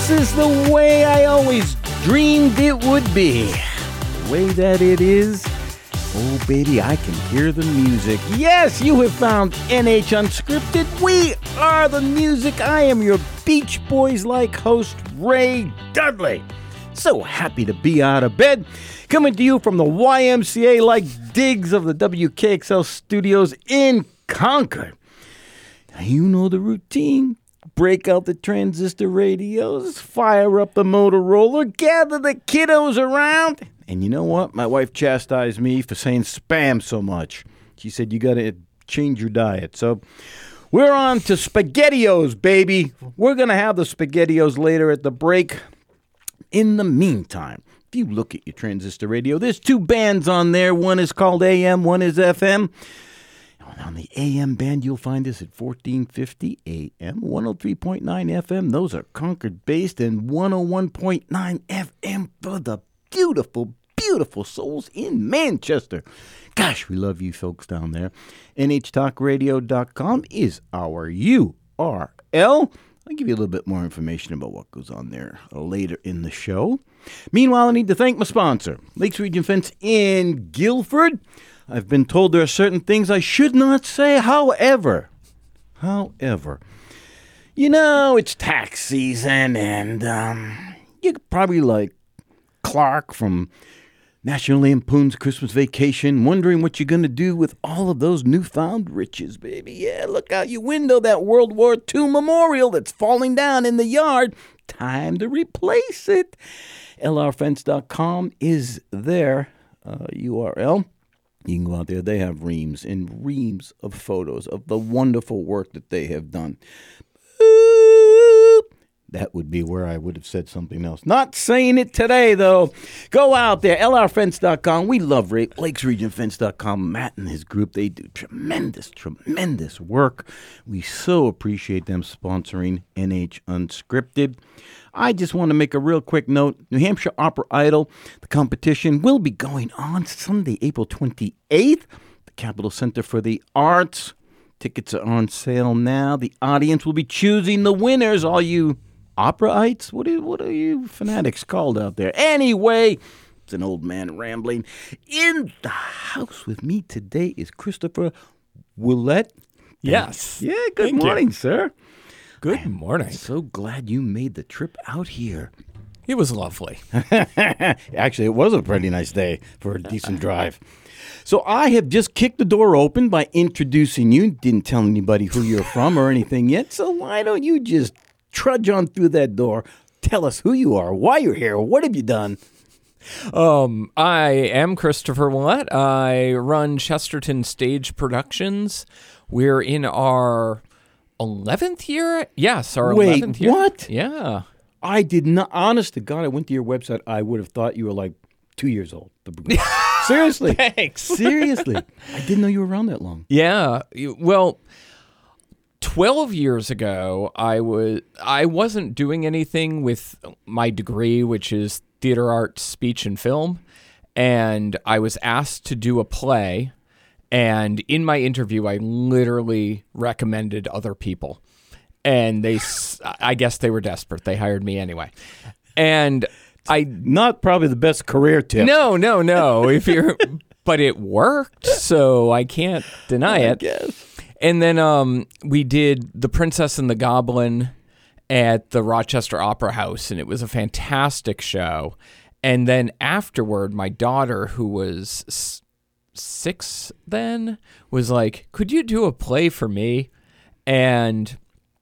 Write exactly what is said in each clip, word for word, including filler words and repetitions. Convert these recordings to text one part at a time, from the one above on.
This is the way I always dreamed it would be. The way that it is, oh baby, I can hear the music. Yes, you have found N H Unscripted. We are the music. I am your Beach Boys-like host, Ray Dudley. So happy to be out of bed. Coming to you from the Y M C A-like digs of the W K X L studios in Concord. Now, you know the routine. Break out the transistor radios, fire up the Motorola, gather the kiddos around. And you know what? My wife chastised me for saying spam so much. She said, you got to change your diet. So we're on to SpaghettiOs, baby. We're going to have the SpaghettiOs later at the break. In the meantime, if you look at your transistor radio, there's two bands on there. One is called A M, one is F M. On the A M band, you'll find us at fourteen fifty A M, one oh three point nine F M. Those are Concord-based, and one oh one point nine F M for the beautiful, beautiful souls in Manchester. Gosh, we love you folks down there. N H talk radio dot com is our U R L. I'll give you a little bit more information about what goes on there later in the show. Meanwhile, I need to thank my sponsor, Lakes Region Fence in Guilford. I've been told there are certain things I should not say. However, however, you know, it's tax season, and um, you probably like Clark from National Lampoon's Christmas Vacation, wondering what you're going to do with all of those newfound riches, baby. Yeah, look out your window, that World War Two memorial that's falling down in the yard. Time to replace it. L R fence dot com is their uh, U R L. You can go out there. They have reams and reams of photos of the wonderful work that they have done. Boop. That would be where I would have said something else. Not saying it today, though. Go out there, L R fence dot com. We love Lakes Region Fence dot com. Matt and his group, they do tremendous, tremendous work. We so appreciate them sponsoring N H Unscripted. I just want to make a real quick note. New Hampshire Opera Idol, the competition, will be going on Sunday, April twenty-eighth. The Capitol Center for the Arts. Tickets are on sale now. The audience will be choosing the winners. All you operaites? What are, what are you fanatics called out there? Anyway, it's an old man rambling. In the house with me today is Christopher Willett. Yes. Yeah, good Thank morning, you. sir. Good I'm morning. So glad you made the trip out here. It was lovely. Actually, it was a pretty nice day for a decent drive. So I have just kicked the door open by introducing you. Didn't tell anybody who you're from or anything yet. So why don't you just trudge on through that door? Tell us who you are, why you're here, what have you done? Um, I am Christopher Willett. I run Chesterton Stage Productions. We're in our eleventh year? Yes, our Wait, eleventh year. what? Yeah. I did not, honest to God, I went to your website. I would have thought you were like two years old. Seriously. Thanks. Seriously. I didn't know you were around that long. Yeah. You- Well, twelve years ago, I was I wasn't doing anything with my degree, which is theater arts, speech, and film, and I was asked to do a play. And in my interview, I literally recommended other people. And they, I guess they were desperate. They hired me anyway. And I... Not probably the best career tip. No, no, no. If you're, but it worked, so I can't deny it. I guess. And then um, we did The Princess and the Goblin at the Rochester Opera House, and it was a fantastic show. And then afterward, my daughter, who was six then, was like, could you do a play for me? And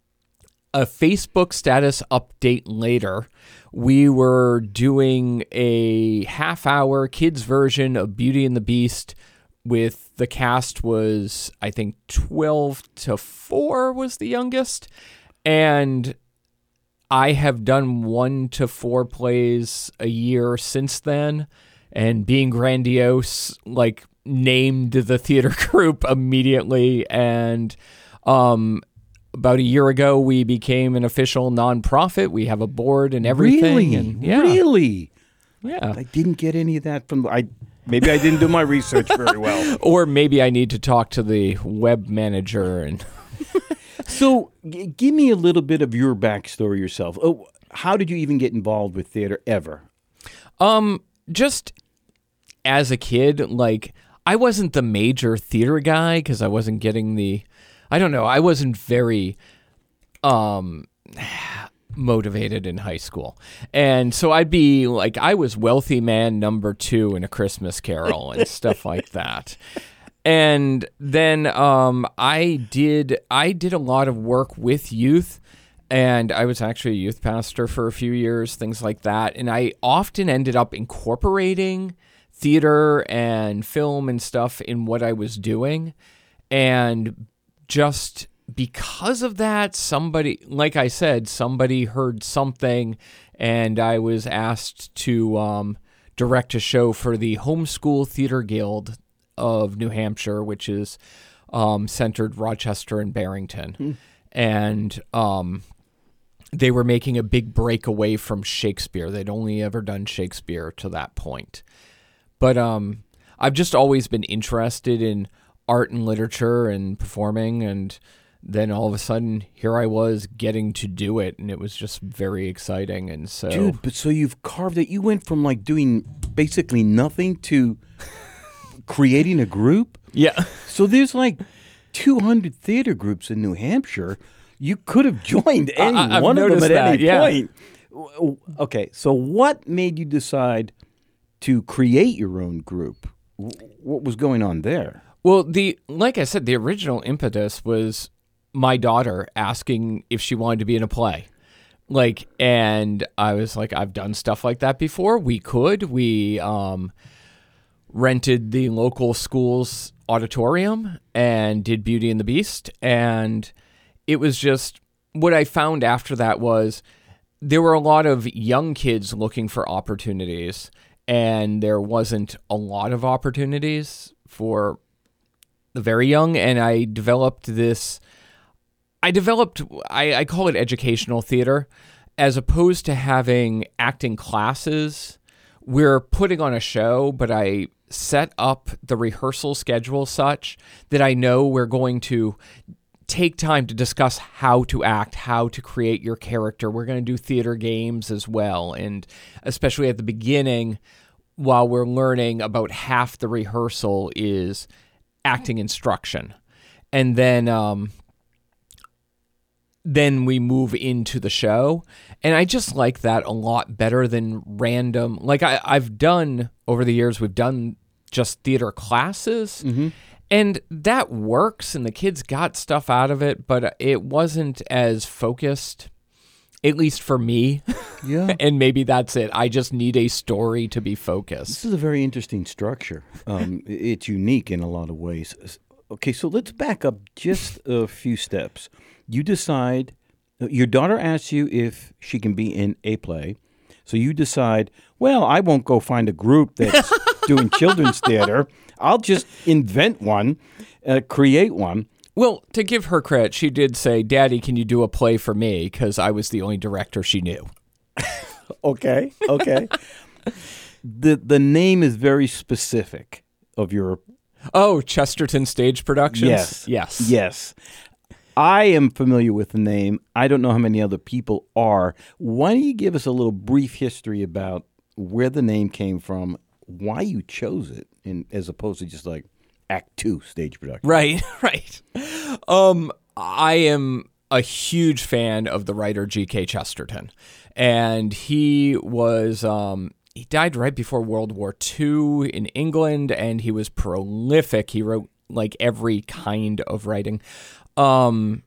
a Facebook status update later, we were doing a half-hour kids version of Beauty and the Beast with the cast was, I think, twelve to four was the youngest. And I have done one to four plays a year since then. And being grandiose, like, named the theater group immediately. And um, about a year ago, we became an official nonprofit. We have a board and everything. Really? And, yeah. Really? Yeah. I didn't get any of that from... I Maybe I didn't do my research very well. Or maybe I need to talk to the web manager. And So, g- give me a little bit of your backstory yourself. Oh, how did you even get involved with theater ever? Um, just as a kid, like I wasn't the major theater guy because I wasn't getting the, I don't know, I wasn't very um motivated in high school. And so I'd be like, I was wealthy man number two in A Christmas Carol and stuff like that. And then um, I did I did a lot of work with youth, and I was actually a youth pastor for a few years, things like that. And I often ended up incorporating theater and film and stuff in what I was doing. And just because of that, somebody, like I said, somebody heard something, and I was asked to um, direct a show for the Homeschool Theater Guild of New Hampshire, which is um, centered Rochester and Barrington. Hmm. And um, they were making a big break away from Shakespeare. They'd only ever done Shakespeare to that point. But um, I've just always been interested in art and literature and performing, and then all of a sudden, here I was getting to do it, and it was just very exciting. And so, dude, but so you've carved it. You went from like doing basically nothing to creating a group. Yeah. So there's like two hundred theater groups in New Hampshire. You could have joined any I, one of them at that, any yeah. point. Okay, so what made you decide to create your own group? What was going on there? Well, the like I said, the original impetus was my daughter asking if she wanted to be in a play. Like, and I was like, I've done stuff like that before. We could. We um, rented the local school's auditorium and did Beauty and the Beast. And it was just, what I found after that was there were a lot of young kids looking for opportunities, and there wasn't a lot of opportunities for the very young. And I developed this I developed, I, I call it educational theater. As opposed to having acting classes, we're putting on a show, but I set up the rehearsal schedule such that I know we're going to take time to discuss how to act, how to create your character. We're going to do theater games as well. And especially at the beginning, while we're learning, about half the rehearsal is acting instruction. And then... um Then we move into the show. And I just like that a lot better than random. Like I, I've done, over the years, we've done just theater classes. Mm-hmm. And that works, and the kids got stuff out of it, but it wasn't as focused, at least for me. Yeah. And maybe that's it. I just need a story to be focused. This is a very interesting structure. Um, it's unique in a lot of ways. Okay, so let's back up just a few steps. You decide, your daughter asks you if she can be in a play. So you decide, well, I won't go find a group that's doing children's theater. I'll just invent one, uh, create one. Well, to give her credit, she did say, Daddy, can you do a play for me? Because I was the only director she knew. Okay, okay. the The name is very specific of your... Oh, Chesterton Stage Productions? Yes. Yes. Yes. I am familiar with the name. I don't know how many other people are. Why don't you give us a little brief history about where the name came from, why you chose it, in, as opposed to just like Act Two Stage Production? Right, right. Um, I am a huge fan of the writer G K Chesterton, and he was... Um, He died right before World War Two in England, and he was prolific. He wrote like every kind of writing. Um,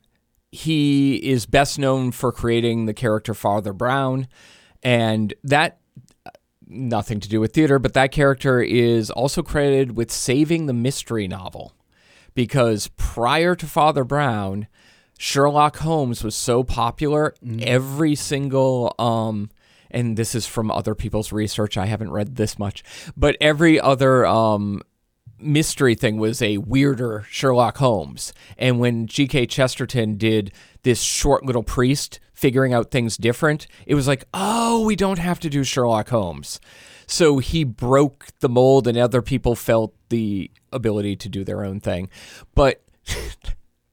he is best known for creating the character Father Brown, and that, nothing to do with theater, but that character is also credited with saving the mystery novel, because prior to Father Brown, Sherlock Holmes was so popular, mm. every single... Um, and this is from other people's research, I haven't read this much, but every other um, mystery thing was a weirder Sherlock Holmes. And when G K Chesterton did this short little priest figuring out things different, it was like, oh, we don't have to do Sherlock Holmes. So he broke the mold, and other people felt the ability to do their own thing. But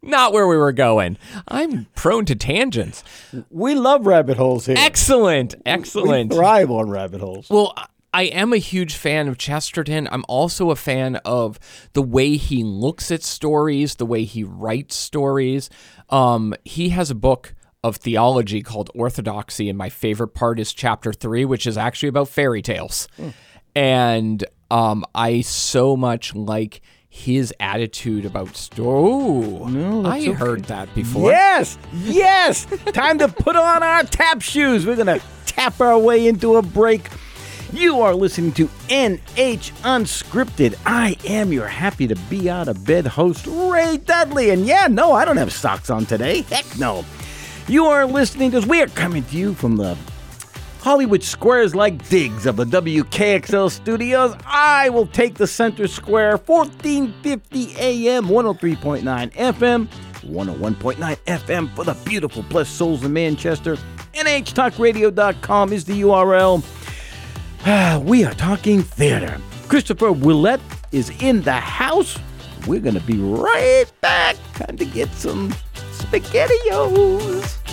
not where we were going. I'm prone to tangents. We love rabbit holes here. Excellent, excellent. We thrive on rabbit holes. Well, I am a huge fan of Chesterton. I'm also a fan of the way he looks at stories, the way he writes stories. Um, he has a book of theology called Orthodoxy, and my favorite part is chapter three, which is actually about fairy tales. Mm. And um, I so much like his attitude about story. Oh, no, I okay. heard that before. Yes, yes. Time to put on our tap shoes. We're going to tap our way into a break. You are listening to N H Unscripted. I am your happy to be out of bed host, Ray Dudley. And yeah, no, I don't have socks on today. Heck no. You are listening to us. We are coming to you from the Hollywood squares-like digs of the W K X L studios. I will take the center square, fourteen fifty A M, one oh three point nine F M, one oh one point nine F M for the beautiful blessed souls of Manchester. N H talk radio dot com is the U R L. We are talking theater. Christopher Willett is in the house. We're going to be right back. Time to get some SpaghettiOs.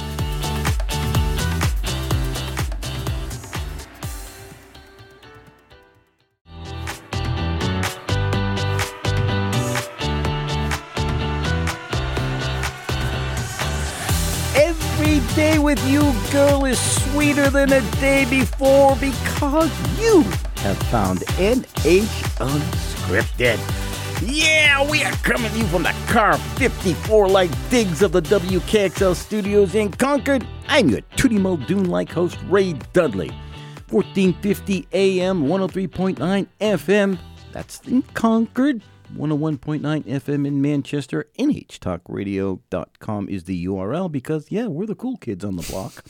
Every day with you, girl, is sweeter than a day before because you have found N H Unscripted. Yeah, we are coming to you from the Car fifty-four-like digs of the W K X L studios in Concord. I'm your Tootie Muldoon-like host, Ray Dudley. fourteen fifty A M, one oh three point nine F M. That's in Concord. one oh one point nine F M in Manchester. N H talk radio dot com is the U R L because, yeah, we're the cool kids on the block.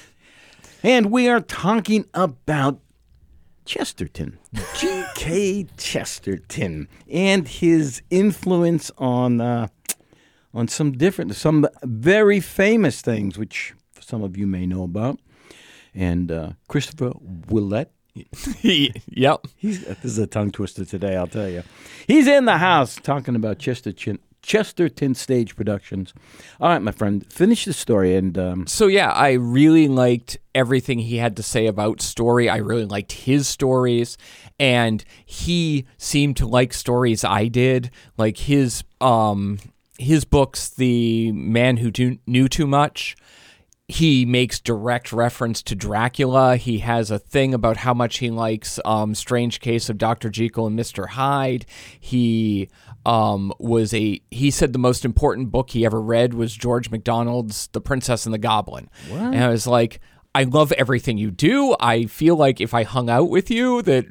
And we are talking about Chesterton, G K Chesterton, and his influence on uh, on some different, some very famous things, which some of you may know about. And uh, Christopher Willett. Yep. He's, this is a tongue twister today, I'll tell you. He's in the house talking about Chesterton, Chesterton Stage Productions. All right, my friend, finish the story. And um, So, yeah, I really liked everything he had to say about story. I really liked his stories. And he seemed to like stories I did. Like his, um, his books, The Man Who Do- Knew Too Much, he makes direct reference to Dracula. He has a thing about how much he likes um, Strange Case of Doctor Jekyll and Mister Hyde. He um, was a he said the most important book he ever read was George MacDonald's The Princess and the Goblin. What? And I was like, I love everything you do. I feel like if I hung out with you that,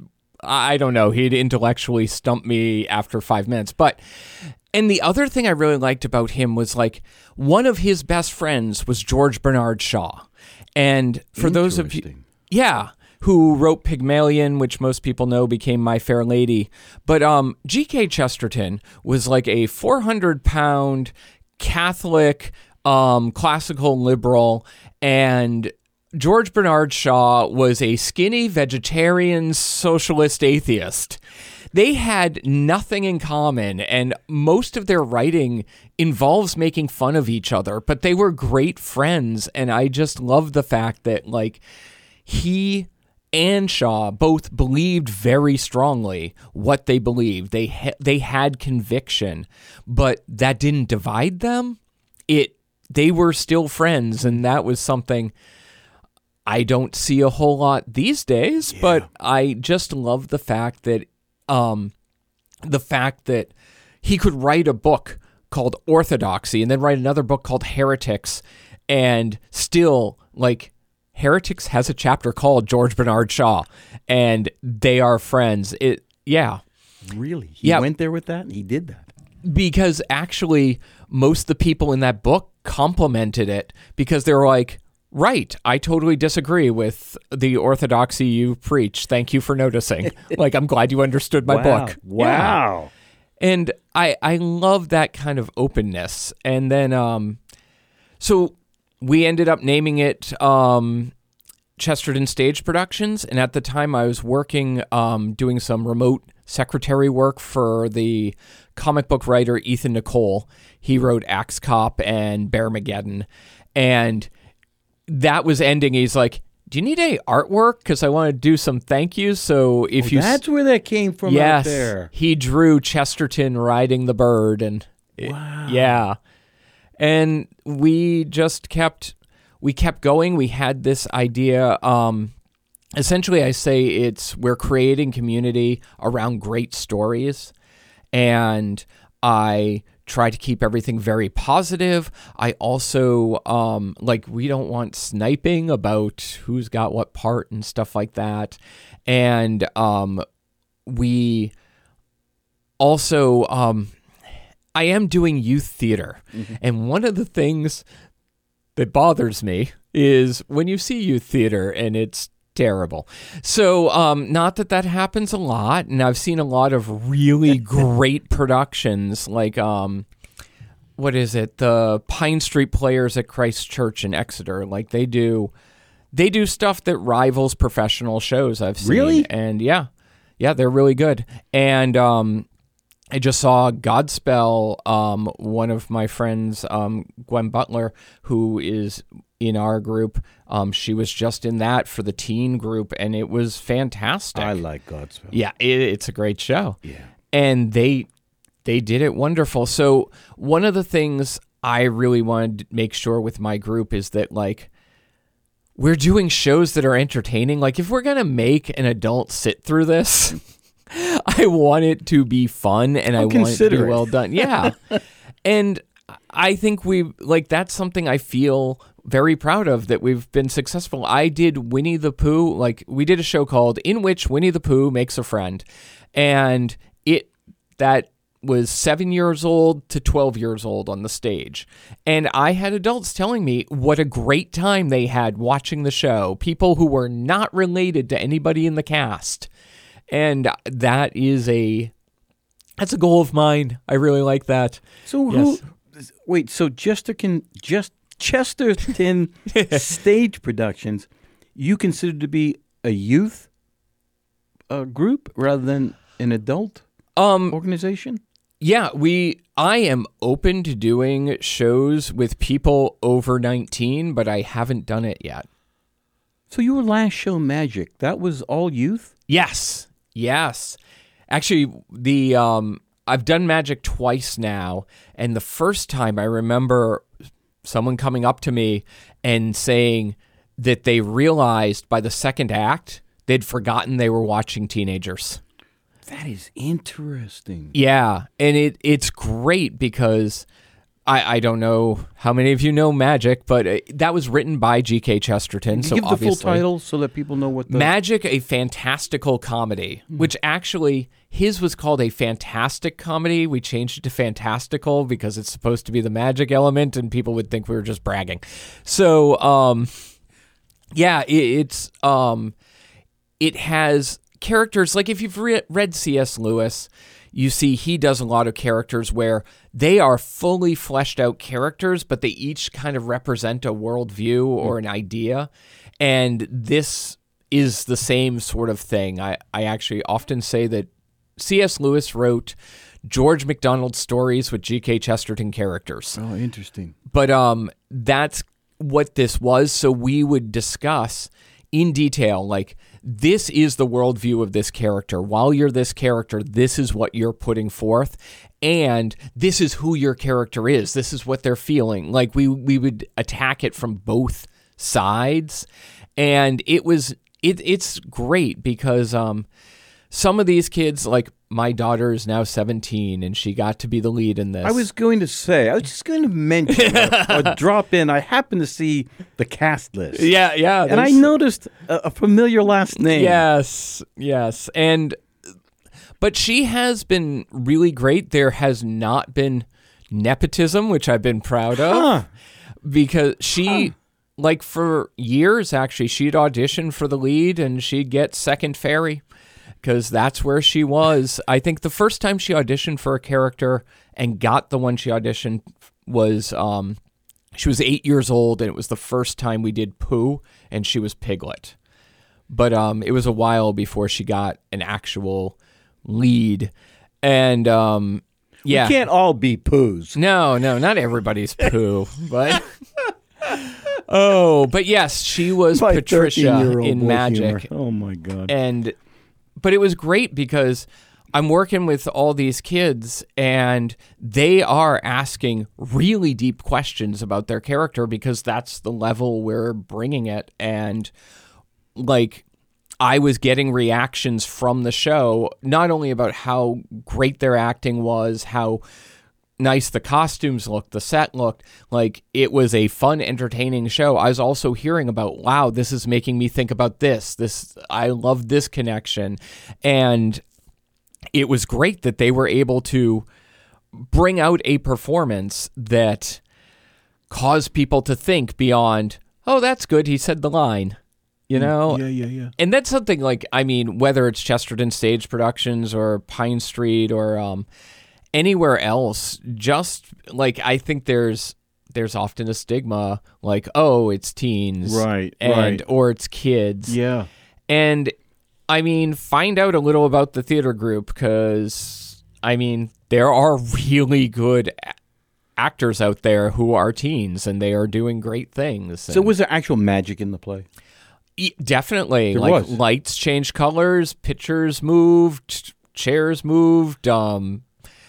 I don't know, he'd intellectually stump me after five minutes. But And the other thing I really liked about him was, like, one of his best friends was George Bernard Shaw. And for those of you, yeah, who wrote Pygmalion, which most people know became My Fair Lady. But um, G K Chesterton was like a four hundred pound Catholic um, classical liberal, and George Bernard Shaw was a skinny vegetarian socialist atheist. They had nothing in common, and most of their writing involves making fun of each other, but they were great friends, and I just love the fact that, like, he and Shaw both believed very strongly what they believed. They ha- they had conviction, but that didn't divide them. It they were still friends, and that was something I don't see a whole lot these days, yeah. But I just love the fact that Um, the fact that he could write a book called Orthodoxy and then write another book called Heretics, and still, like, Heretics has a chapter called George Bernard Shaw, and they are friends. It, yeah. Really? He yeah. went there with that? He did that? Because actually, most of the people in that book complimented it because they were like, right, I totally disagree with the orthodoxy you preach. Thank you for noticing. Like, I'm glad you understood my wow. book. Wow. Yeah. And I I love that kind of openness. And then, um, so we ended up naming it um, Chesterton Stage Productions. And at the time, I was working, um, doing some remote secretary work for the comic book writer Ethan Nicole. He wrote Axe Cop and Bearmageddon. And that was ending. He's like, do you need any artwork? Because I want to do some thank yous. So if oh, you... That's where that came from yes, out there. He drew Chesterton riding the bird. And wow. It, yeah. And we just kept... We kept going. We had this idea... Um, Essentially, I say it's we're creating community around great stories, and I try to keep everything very positive. I also, um, like, we don't want sniping about who's got what part and stuff like that. And um, we also, um, I am doing youth theater. Mm-hmm. And one of the things that bothers me is when you see youth theater and it's terrible. So, um, not that that happens a lot, and I've seen a lot of really great productions, like, um, what is it? The Pine Street Players at Christ Church in Exeter. Like, they do, they do stuff that rivals professional shows I've seen. Really? And yeah, yeah, they're really good. And um, I just saw Godspell. Um, one of my friends, um, Gwen Butler, who is in our group, um, she was just in that for the teen group, and it was fantastic. I like Godspell. Yeah, it, it's a great show. Yeah, and they they did it wonderful. So one of the things I really wanted to make sure with my group is that, like, we're doing shows that are entertaining. Like, if we're gonna make an adult sit through this, I want it to be fun, and I'll I want it to be it. well done. Yeah, and I think we like that's something I feel very proud of, that we've been successful. I did Winnie the Pooh, like we did a show called In Which Winnie the Pooh Makes a Friend, and it that was seven years old to twelve years old on the stage. And I had adults telling me what a great time they had watching the show, people who were not related to anybody in the cast. And that is a that's a goal of mine. I really like that. So yes. who wait, so Chester can just Chesterton Stage Productions, you consider to be a youth uh, group rather than an adult um, organization? Yeah, we. I am open to doing shows with people over nineteen, but I haven't done it yet. So your last show, Magic, that was all youth? Yes, yes. Actually, the um, I've done Magic twice now, and the first time I remember someone coming up to me and saying that they realized by the second act they'd forgotten they were watching teenagers. That is interesting. Yeah, and it it's great because I, I don't know how many of you know Magic, but uh, that was written by G K Chesterton. Can you so give the obviously, full title so that people know what the... Magic, a Fantastical Comedy, hmm. which actually, his was called a Fantastic Comedy. We changed it to Fantastical because it's supposed to be the magic element, and people would think we were just bragging. So, um, yeah, it, it's um, it has characters, like if you've re- read C S Lewis, you see he does a lot of characters where they are fully fleshed out characters, but they each kind of represent a worldview or an idea. And this is the same sort of thing. I, I actually often say that C S Lewis wrote George MacDonald stories with G K Chesterton characters. Oh, interesting. But um, that's what this was. So we would discuss in detail, like, this is the worldview of this character. While you're this character, this is what you're putting forth, and this is who your character is. This is what they're feeling. Like, we we would attack it from both sides, and it was it it's great because um some of these kids, like my daughter is now seventeen, and she got to be the lead in this. I was going to say, I was just going to mention or, or drop in. I happened to see the cast list. Yeah, yeah. And I noticed a, a familiar last name. Yes, yes. And, but she has been really great. There has not been nepotism, which I've been proud of. Huh. Because she, huh. like for years, actually, she'd audition for the lead, and she'd get second fairy. Because that's where she was. I think the first time she auditioned for a character and got the one she auditioned was, um, she was eight years old, and it was the first time we did Pooh, and she was Piglet. But um, it was a while before she got an actual lead. And um, yeah. We can't all be poos. No, no, not everybody's poo, but oh, but yes, she was My Patricia thirteen-year-old in boy Magic. humor. Oh my God. And but it was great because I'm working with all these kids and they are asking really deep questions about their character because that's the level we're bringing it. And like I was getting reactions from the show, not only about how great their acting was, how nice the costumes looked, the set looked, like it was a fun, entertaining show. I was also hearing about, wow, this is making me think about this. This, I love this connection. And it was great that they were able to bring out a performance that caused people to think beyond, oh, that's good, he said the line. You know? Yeah, yeah, yeah. And that's something like, I mean, whether it's Chesterton Stage Productions or Pine Street or um, anywhere else, just like I think there's there's often a stigma like, oh, it's teens. Right, and right. Or it's kids. Yeah. And I mean, find out a little about the theater group because, I mean, there are really good a- actors out there who are teens and they are doing great things. So And- was there actual magic in the play? E- Definitely. There like was. lights changed colors, pictures moved, chairs moved, um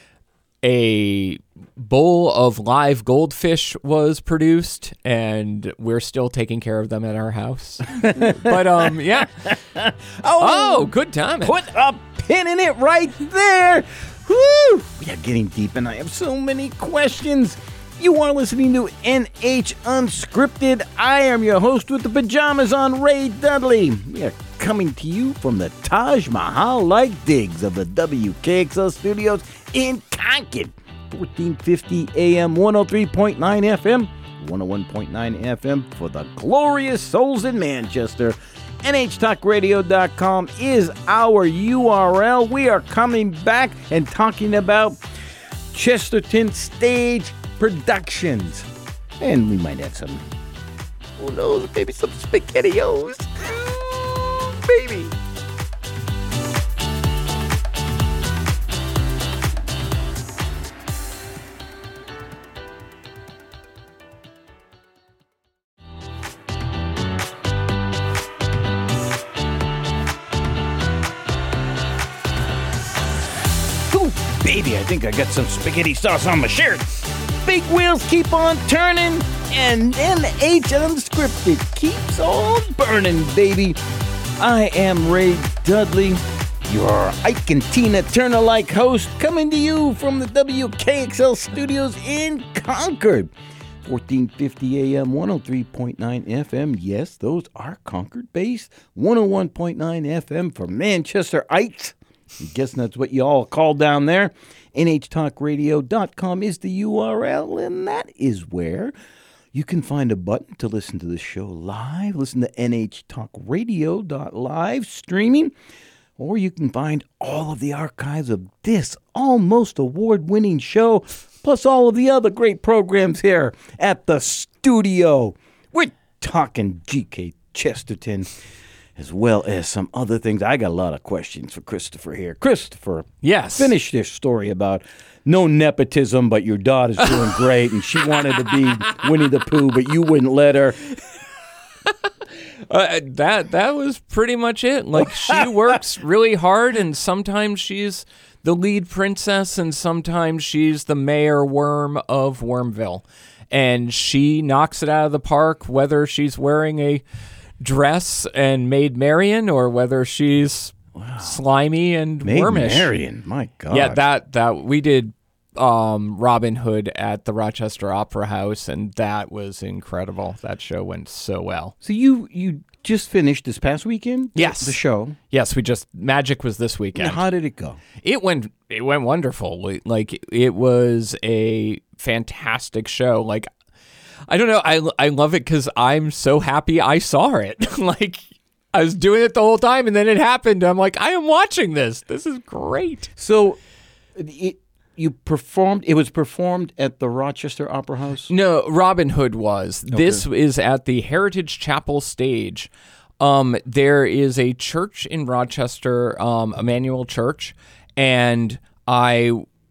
a bowl of live goldfish was produced and we're still taking care of them at our house. But um yeah. Oh, Oh, good timing. put a pin in it right there. Woo! We are getting deep and I have so many questions. You are listening to N H Unscripted. I am your host with the pajamas on, Ray Dudley. We are coming to you from the Taj Mahal-like digs of the W K X L studios in Concord. fourteen fifty A M, one oh three point nine F M, one oh one point nine F M for the glorious souls in Manchester. N H talk radio dot com is our U R L. We are coming back and talking about Chesterton Stage Productions. And we might have some, who knows, maybe some SpaghettiOs. Mm, baby. Ooh, baby, I think I got some spaghetti sauce on my shirt. Big wheels keep on turning, and N H Unscripted keeps on burning, baby. I am Ray Dudley, your Ike and Tina Turner-like host, coming to you from the W K X L studios in Concord. fourteen fifty A M, one oh three point nine F M. Yes, those are Concord-based. one oh one point nine F M for Manchester-ites. I'm guessing that's what you all call down there. N H talk radio dot com is the U R L, and that is where you can find a button to listen to the show live. Listen to N H talk radio dot live streaming, or you can find all of the archives of this almost award-winning show, plus all of the other great programs here at the studio. We're talking G K Chesterton, as well as some other things. I got a lot of questions for Christopher here. Christopher, Yes. finish this story about no nepotism, but your daughter's doing great, and she wanted to be Winnie the Pooh, but you wouldn't let her. Uh, that that was pretty much it. Like she works really hard, and sometimes she's the lead princess, and sometimes she's the mayor worm of Wormville, and she knocks it out of the park. Whether she's wearing a dress and Maid Marian, or whether she's wow. slimy and Maid wormish. Marian, my God. Yeah, that that we did um, Robin Hood at the Rochester Opera House, and that was incredible. That show went so well. So you you just finished this past weekend? Yes. The show. Yes, we just Magic was this weekend. How did it go? It went it went wonderful. Like it was a fantastic show. Like I don't know, I I love it because I'm so happy I saw it. Like I was doing it the whole time, and then it happened. I'm like, I am watching this. This is great. So it, you performed, it was performed at the Rochester Opera House? No, Robin Hood was. This is at the Heritage Chapel stage. Um, there is a church in Rochester, um, Emmanuel Church, and I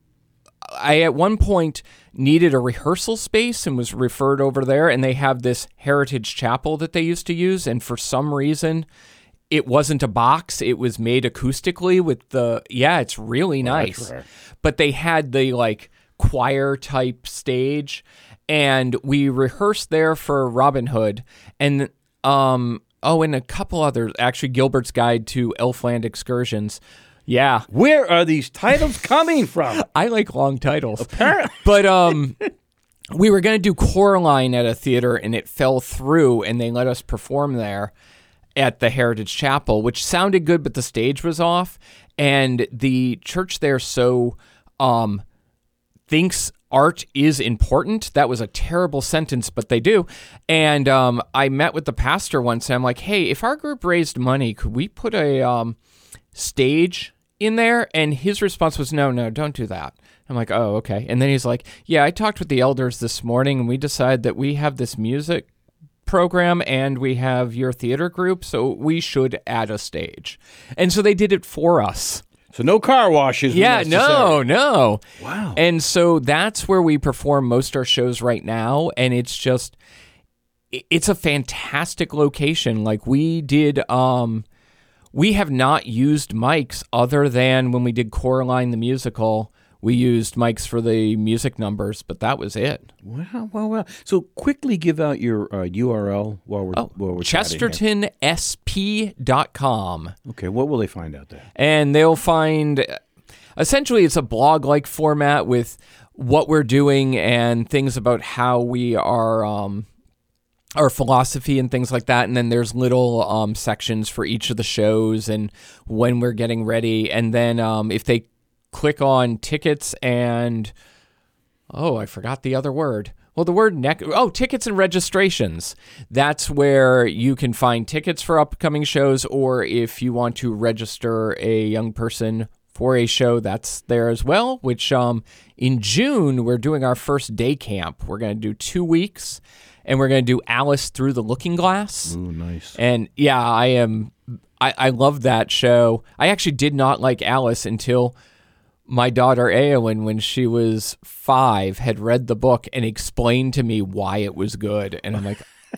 I at one point needed a rehearsal space and was referred over there, and they have this Heritage Chapel that they used to use, and for some reason it wasn't a box, it was made acoustically with the yeah it's really nice. Right. But they had the like choir type stage, and we rehearsed there for Robin Hood, and um oh and a couple others, actually Gilbert's Guide to Elfland Excursions. Yeah. Where are these titles coming from? I like long titles. Apparently. But um, we were going to do Coraline at a theater, and it fell through, and they let us perform there at the Heritage Chapel, which sounded good, but the stage was off. And the church there so um, thinks art is important. That was a terrible sentence, but they do. And um, I met with the pastor once, and I'm like, hey, if our group raised money, could we put a... Um, stage in there? And his response was, no, no, don't do that. I'm like, oh, okay. And then he's like, yeah, I talked with the elders this morning, and we decided that we have this music program and we have your theater group, so we should add a stage. And so they did it for us. So no car washes. Yeah, no, no. Wow. And so that's where we perform most of our shows right now, and it's just, it's a fantastic location. Like we did, um, we have not used mics other than when we did Coraline the musical. We used mics for the music numbers, but that was it. Wow, wow, wow. So quickly give out your uh, U R L while we're, Oh, while we're Chesterton S P dot com. Okay, what will they find out there? And they'll find, essentially it's a blog-like format with what we're doing and things about how we are... Um, our philosophy and things like that. And then there's little um, sections for each of the shows and when we're getting ready. And then um, if they click on tickets and, oh, I forgot the other word. Well, the word, neck. oh, tickets and registrations. That's where you can find tickets for upcoming shows, or if you want to register a young person for a show, that's there as well, which um, in June, we're doing our first day camp. We're going to do two weeks. And we're going to do Alice Through the Looking Glass. Ooh, nice. And yeah, I am, I, I love that show. I actually did not like Alice until my daughter Eowyn, when she was five, had read the book and explained to me why it was good. And I'm like,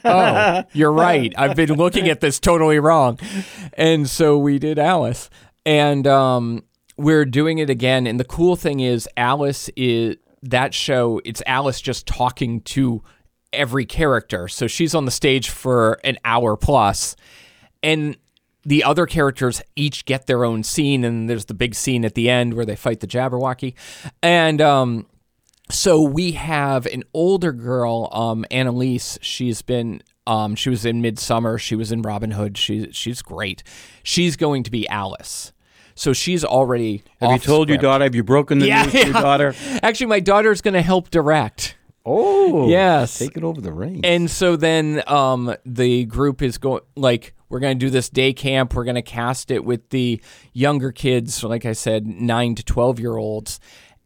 oh, you're right. I've been looking at this totally wrong. And so we did Alice. And um, we're doing it again. And the cool thing is Alice is, that show, it's Alice just talking to every character. So she's on the stage for an hour plus, and the other characters each get their own scene, and there's the big scene at the end where they fight the Jabberwocky. And um, so we have an older girl, um, Annalise. She's been, um, she was in Midsummer. She was in Robin Hood. She, she's great. She's going to be Alice. So she's already Have you told script. your daughter? Have you broken the Yeah, news to yeah. your daughter? Actually, my daughter's going to help direct. Oh, yes. Take it over the reins. And so then um, the group is going, like, we're going to do this day camp. We're going to cast it with the younger kids, like I said, nine to twelve-year-olds.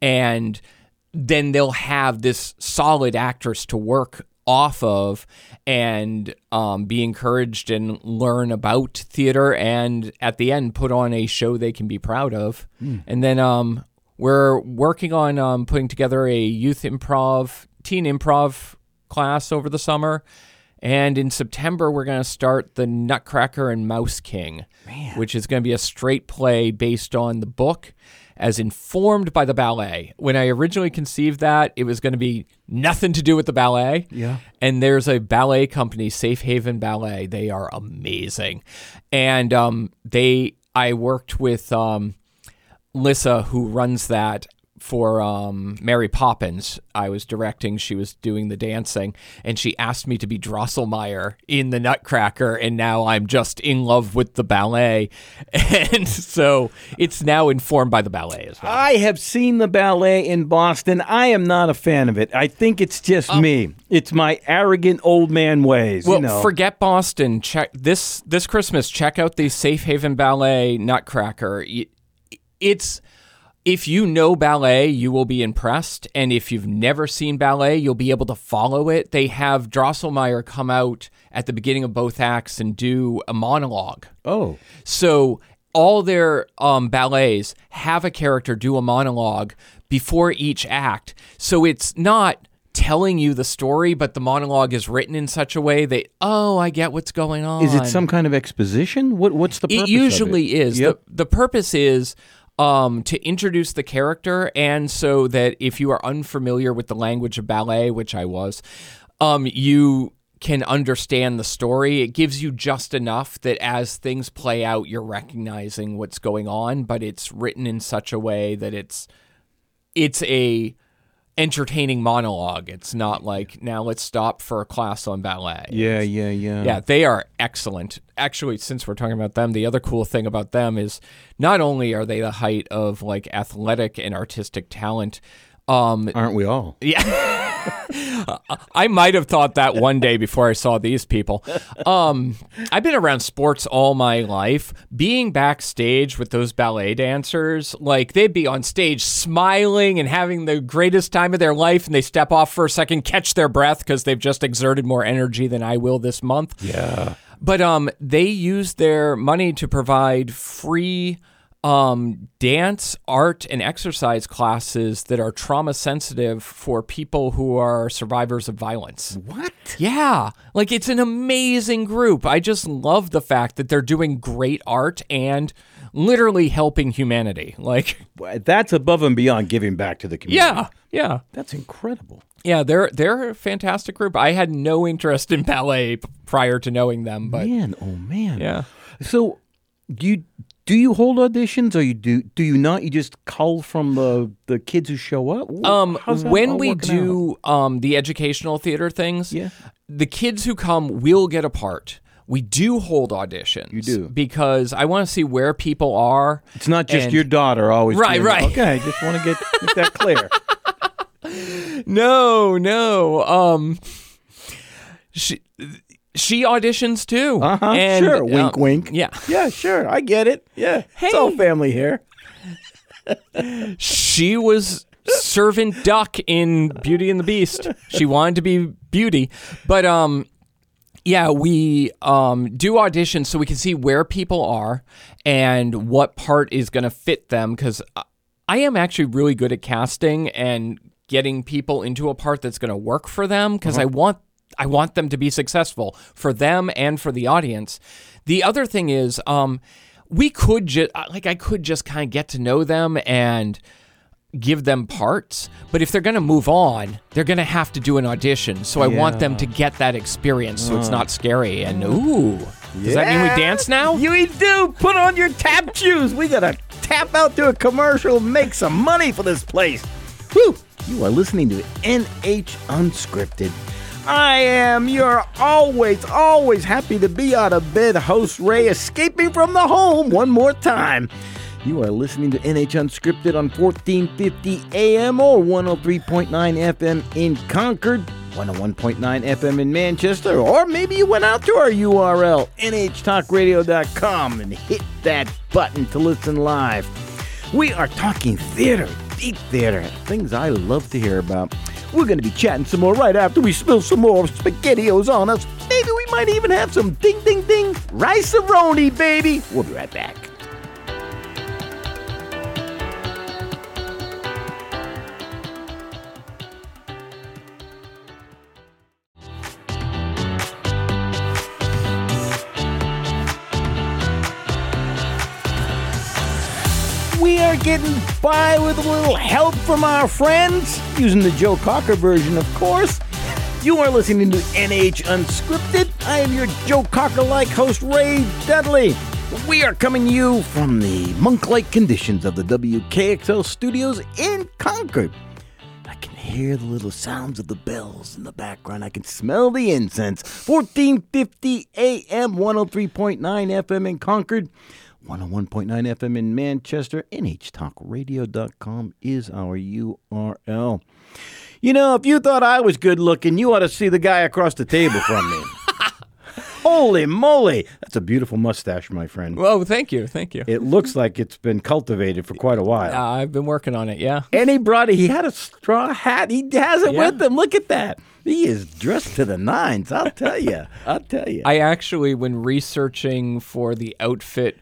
And then they'll have this solid actress to work off of and um, be encouraged and learn about theater, and at the end put on a show they can be proud of. Mm. And then um, we're working on um, putting together a youth improv teen improv class over the summer, and in September we're going to start the Nutcracker and Mouse King, Man. which is going to be a straight play based on the book as informed by the ballet. When I originally conceived that, it was going to be nothing to do with the ballet. Yeah. And there's a ballet company, Safe Haven Ballet. They are amazing. And um, they, I worked with um, Lissa, who runs that, for um, Mary Poppins. I was directing, she was doing the dancing, and she asked me to be Drosselmeyer in the Nutcracker, and now I'm just in love with the ballet. And so it's now informed by the ballet as well. I have seen the ballet in Boston. I am not a fan of it. I think it's just um, me. It's my arrogant old man ways. Well, you know. Forget Boston. Check this this Christmas, check out the Safe Haven Ballet Nutcracker. It's... If you know ballet, you will be impressed. And if you've never seen ballet, you'll be able to follow it. They have Drosselmeyer come out at the beginning of both acts and do a monologue. Oh. So all their um, ballets have a character do a monologue before each act. So it's not telling you the story, but the monologue is written in such a way that, oh, I get what's going on. Is it some kind of exposition? What What's the purpose It usually of it? is. Yep. The, the purpose is um, to introduce the character, and so that if you are unfamiliar with the language of ballet, which I was, um, you can understand the story. It gives you just enough that as things play out, you're recognizing what's going on, but it's written in such a way that it's it's a entertaining monologue. It's not like, now let's stop for a class on ballet. Yeah, yeah, yeah. Yeah, they are excellent. Actually, since we're talking about them, the other cool thing about them is not only are they the height of like athletic and artistic talent, um, Aren't we all? yeah. I might have thought that one day before I saw these people. Um, I've been around sports all my life. Being backstage with those ballet dancers, like they'd be on stage smiling and having the greatest time of their life, and they step off for a second, catch their breath because they've just exerted more energy than I will this month. Yeah. But um, they use their money to provide free um, dance, art, and exercise classes that are trauma sensitive for people who are survivors of violence. What? Yeah. Like, it's an amazing group. I just love the fact that they're doing great art and literally helping humanity. Like, That's above and beyond giving back to the community. yeah, yeah. That's incredible. Yeah, they're they're a fantastic group. I had no interest in ballet p- prior to knowing them, but Man, oh man. yeah. So, do you do you hold auditions, or you do do you not? You just cull from the the kids who show up. Wh- Um, how's that when all we working do um the educational theater things, Yeah. the kids who come will get a part. We do hold auditions. You do. Because I want to see where people are. It's not just and- your daughter always. Right, doing right. That. Okay, I just want to get make that clear. No, no. Um, she she auditions too. Uh huh. And, Sure. Wink, uh, wink. Yeah. Yeah. Sure. I get it. Yeah. It's all Hey. family here. She was servant duck in Beauty and the Beast. She wanted to be Beauty, but um. Yeah, we um, do auditions so we can see where people are and what part is going to fit them, because I am actually really good at casting and getting people into a part that's going to work for them, because Uh-huh. I want I want them to be successful for them and for the audience. The other thing is, um, we could just like I could just kind of get to know them and give them parts, but if they're going to move on, they're going to have to do an audition. So I want them to get that experience so it's not scary. And ooh, does that mean we dance now? You we do. Put on your tap shoes. We got to tap out to a commercial, make some money for this place. Whew. You are listening to N H Unscripted. I am your always, always happy to be out of bed host, Ray, escaping from the home one more time. You are listening to N H Unscripted on fourteen fifty A M or one oh three point nine F M in Concord, one oh one point nine F M in Manchester, or maybe you went out to our U R L, N H talk radio dot com, and hit that button to listen live. We are talking theater, deep theater, things I love to hear about. We're going to be chatting some more right after we spill some more SpaghettiOs on us. Maybe we might even have some ding, ding, ding, rice-a-roni, baby. We'll be right back. We are getting by with a little help from our friends, using the Joe Cocker version, of course. You are listening to N H Unscripted. I am your Joe Cocker-like host, Ray Dudley. We are coming to you from the monk-like conditions of the W K X L studios in Concord. I can hear the little sounds of the bells in the background. I can smell the incense. fourteen fifty A M, one oh three point nine F M in Concord, one oh one point nine F M in Manchester. N H talk radio dot com is our U R L. You know, if you thought I was good looking, you ought to see the guy across the table from me. Holy moly. That's a beautiful mustache, my friend. Well, thank you, thank you. It looks like it's been cultivated for quite a while. Uh, I've been working on it, yeah. And he brought it, he had a straw hat. He has it Yeah. with him. Look at that. He is dressed to the nines, I'll tell you. I'll tell you. I actually, when researching for the outfit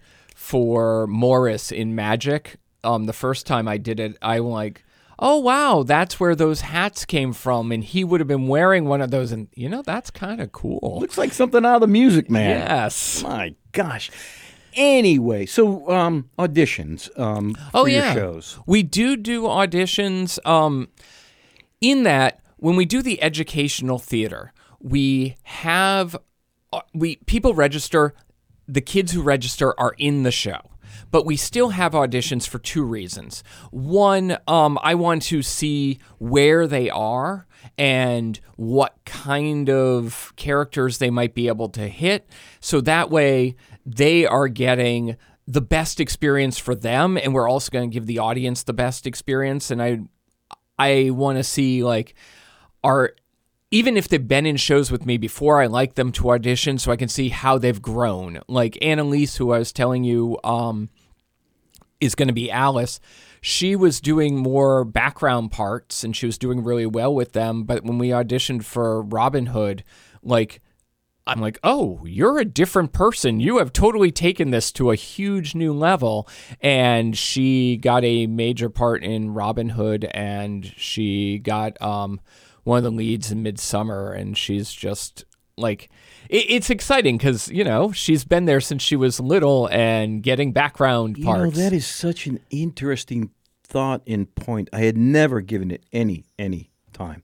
for Morris in Magic. Um, the first time I did it, I was like, oh, wow, that's where those hats came from. And he would have been wearing one of those. And, you know, that's kind of cool. Looks like something out of the Music Man. Yes. My gosh. Anyway, so um, auditions um, for oh, your yeah. shows. We do do auditions. Um, in that, when we do the educational theater, we have uh, we people register. The kids who register are in the show. But we still have auditions for two reasons. One, um, I want to see where they are and what kind of characters they might be able to hit. So that way they are getting the best experience for them, and we're also going to give the audience the best experience. And I, I want to see, like, are... even if they've been in shows with me before, I like them to audition so I can see how they've grown. Like Annalise, who I was telling you um, is going to be Alice, she was doing more background parts and she was doing really well with them. But when we auditioned for Robin Hood, like, I'm like, oh, you're a different person. You have totally taken this to a huge new level. And she got a major part in Robin Hood, and she got... um. one of the leads in Midsummer, and she's just like, it, it's exciting because, you know, she's been there since she was little and getting background parts. You know, that is such an interesting thought and point. I had never given it any, any time.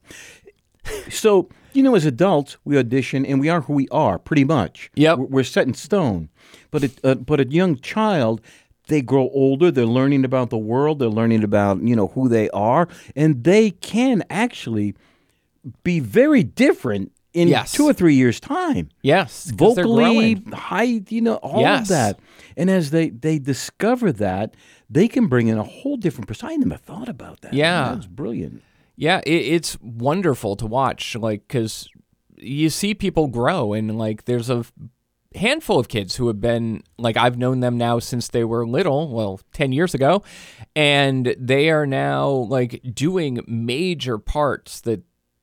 So, you know, as adults, we audition and we are who we are, pretty much. Yep. We're, we're set in stone. But, it, uh, but a young child, they grow older, they're learning about the world, they're learning about, you know, who they are, and they can actually be very different in yes. two or three years' time. Yes. Vocally, height, you know, all yes. of that. And as they, they discover that, they can bring in a whole different perspective. I never thought about that. Yeah. That's brilliant. Yeah, it, it's wonderful to watch, like, because you see people grow, and, like, there's a handful of kids who have been, like, I've known them now since they were little, well, ten years ago, and they are now, like, doing major parts that,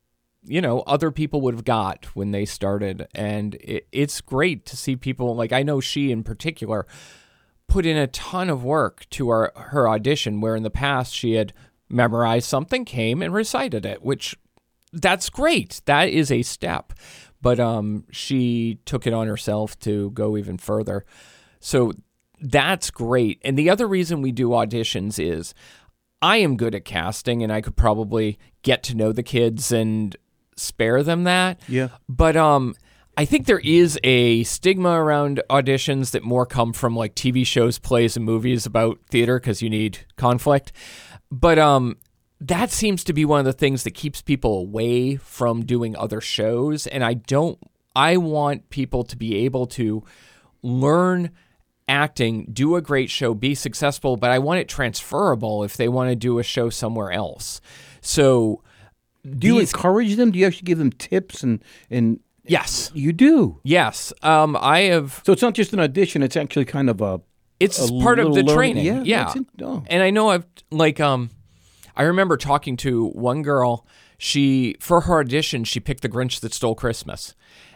you know, other people would have got when they started. And it, it's great to see people, like, I know she in particular put in a ton of work to our, her audition, where in the past she had memorized something, came and recited it, which that's great. That is a step. But um, she took it on herself to go even further. So that's great. And the other reason we do auditions is I am good at casting, and I could probably get to know the kids and spare them that. Yeah. But um, I think there is a stigma around auditions that more come from, like, T V shows, plays, and movies about theater because you need conflict. But um, that seems to be one of the things that keeps people away from doing other shows. And I don't, I want people to be able to learn acting, do a great show, be successful, but I want it transferable if they want to do a show somewhere else. So do you these, encourage them? Do you actually give them tips and, and yes, you do? Yes. Um, I have. So it's not just an audition. It's actually kind of a, It's a part of the learning. training. Yeah. yeah. In, oh. And I know I've, like, um, I remember talking to one girl, she, for her audition, she picked The Grinch That Stole Christmas.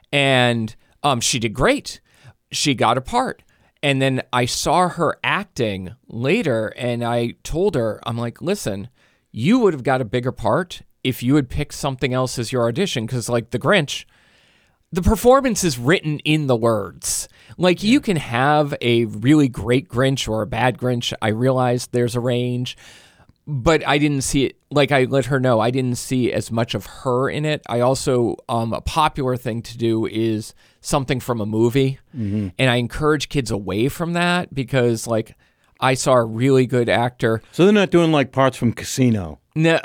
And um, she did great. She got a part. And then I saw her acting later, and I told her, I'm like, listen, you would have got a bigger part if you had picked something else as your audition, because, like, The Grinch, the performance is written in the words. Like, yeah. You can have a really great Grinch or a bad Grinch. I realized there's a range, but I didn't see it. Like, I let her know I didn't see as much of her in it. I also, um, a popular thing to do is something from a movie. Mm-hmm. And I encourage kids away from that because, like, I saw a really good actor. So they're not doing, like, parts from Casino. No.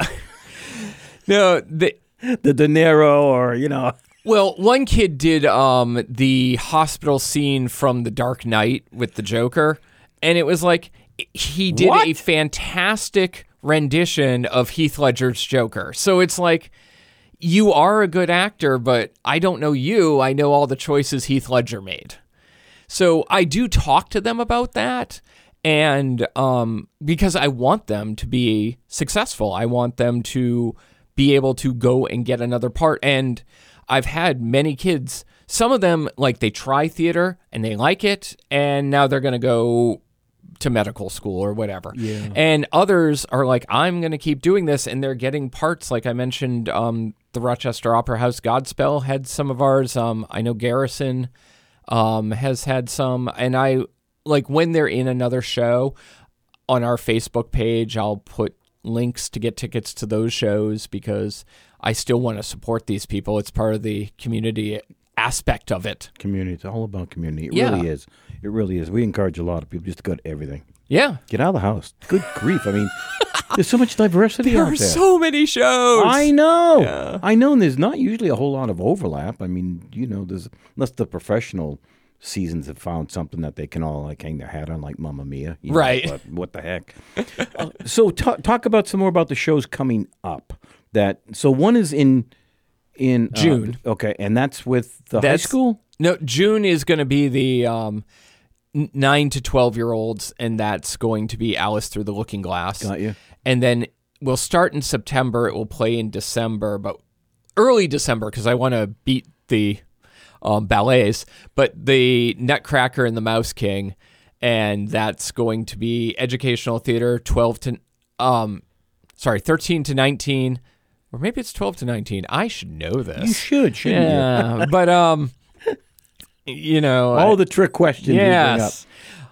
no. The, the De Niro or, you know. Well, one kid did um, the hospital scene from The Dark Knight with the Joker. And it was like, he did what? a fantastic rendition of Heath Ledger's Joker. So it's like, you are a good actor, but I don't know you. I know all the choices Heath Ledger made. So I do talk to them about that. And um, because I want them to be successful, I want them to be able to go and get another part. And I've had many kids, some of them, like, they try theater and they like it, and now they're going to go to medical school or whatever. Yeah. And others are like, I'm going to keep doing this, and they're getting parts. Like I mentioned, um, the Rochester Opera House Godspell had some of ours. Um, I know Garrison um, has had some, and I like when they're in another show on our Facebook page, I'll put links to get tickets to those shows because I still want to support these people. It's part of the community aspect of it. Community. It's all about community. It Yeah. really is. It really is. We encourage a lot of people just to go to everything. Yeah. Get out of the house. Good grief. I mean, there's so much diversity There out are there. so many shows. I know. Yeah. I know. And there's not usually a whole lot of overlap. I mean, you know, there's unless the professional seasons have found something that they can all like hang their hat on, like Mamma Mia. You know, Right. But what the heck? uh, so ta- talk about some more about the shows coming up. That so one is in in uh, June. Okay, and that's with the That's- high school. No, June is going to be the um, n- nine to twelve year olds, and that's going to be Alice Through the Looking Glass. Got you. And then we'll start in September. It will play in December, but early December because I want to beat the um, ballets. But the Nutcracker and the Mouse King, and that's going to be educational theater, twelve to um, sorry, thirteen to nineteen, or maybe it's twelve to nineteen. I should know this. You should, shouldn't you? Yeah, but um, you know, All the trick questions you bring up. yes,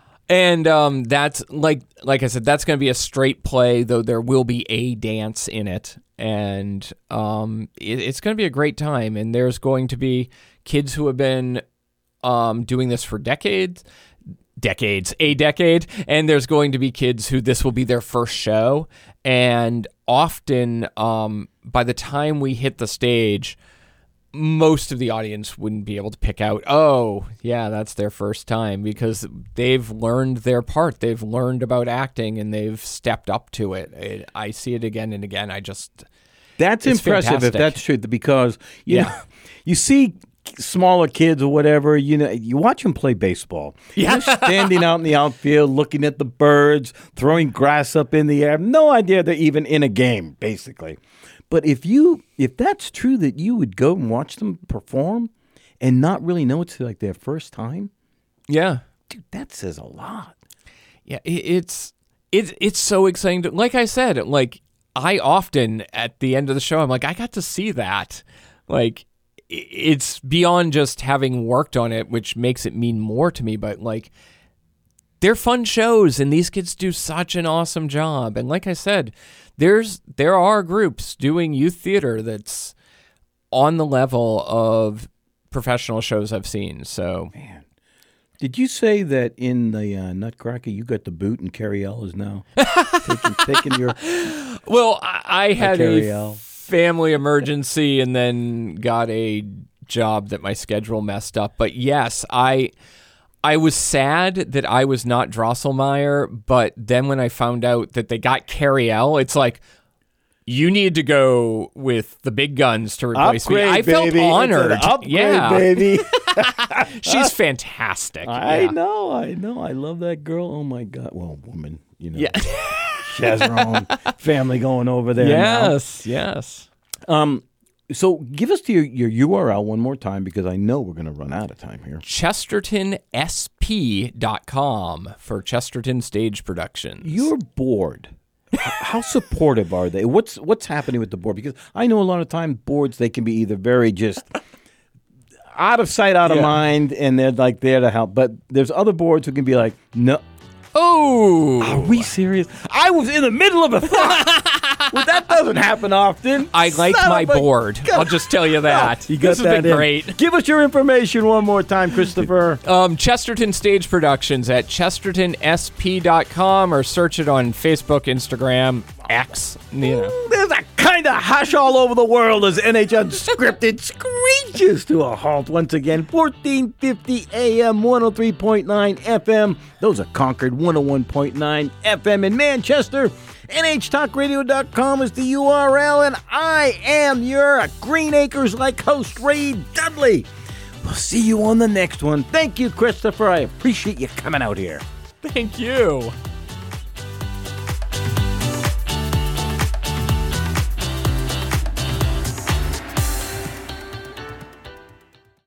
and um, that's like like I said, that's going to be a straight play, though there will be a dance in it, and um, it, it's going to be a great time. And there's going to be kids who have been um doing this for decades. decades, a decade, and there's going to be kids who this will be their first show. And often, um, by the time we hit the stage, most of the audience wouldn't be able to pick out, oh, yeah, that's their first time, because they've learned their part. They've learned about acting, and they've stepped up to it. it I see it again and again. I just... That's It's impressive fantastic. if that's true, because you Yeah. know, you see smaller kids or whatever, you know, you watch them play baseball. Yeah. They're standing out in the outfield, looking at the birds, throwing grass up in the air. No idea they're even in a game, basically. But if you, if that's true that you would go and watch them perform and not really know it's like their first time, Yeah. dude, that says a lot. Yeah, it, it's it's it's so exciting. To, like I said, like I often at the end of the show, I'm like, I got to see that. Like i- it's beyond just having worked on it, which makes it mean more to me. But like, they're fun shows, and these kids do such an awesome job. And like I said, there's there are groups doing youth theater that's on the level of professional shows I've seen. So Man. Did you say that in the uh, Nutcracker you got the boot and Carrie L is now taking, taking your... Well, I, I had Carrie a L. family emergency and then got a job that my schedule messed up. But yes, I I was sad that I was not Drosselmeyer, but then when I found out that they got Carrie L, it's like, you need to go with the big guns to replace me. I felt baby. It's an honored. upgrade, yeah, baby. she's fantastic. I yeah. know, I know. I love that girl. Oh, my God. Well, woman, you know. Yeah. She has her own family going over there now. yes, yes. Um, so give us your, your U R L one more time, because I know we're going to run out of time here. Chesterton S P dot com for Chesterton Stage Productions. Your board, h- how supportive are they? What's what's happening with the board? Because I know a lot of times boards, they can be either very just out of sight, out of Yeah. mind, and they're like there to help. But there's other boards who can be like, no. Oh, Are we serious? I was in the middle of a thought. Well, that doesn't happen often. I like Son my of a board. gun. I'll just tell you that. You got this that has been in. great. Give us your information one more time, Christopher. Um, Chesterton Stage Productions at chesterton S P dot com, or search it on Facebook, Instagram, X. You know. There's a kind of hush all over the world as N H Unscripted screeches to a halt once again. fourteen fifty A M, one oh three point nine F M. Those are Concord, one oh one point nine F M in Manchester. N H talk radio dot com is the U R L, and I am your Green Acres like host, Ray Dudley. We'll see you on the next one. Thank you, Christopher. I appreciate you coming out here. Thank you.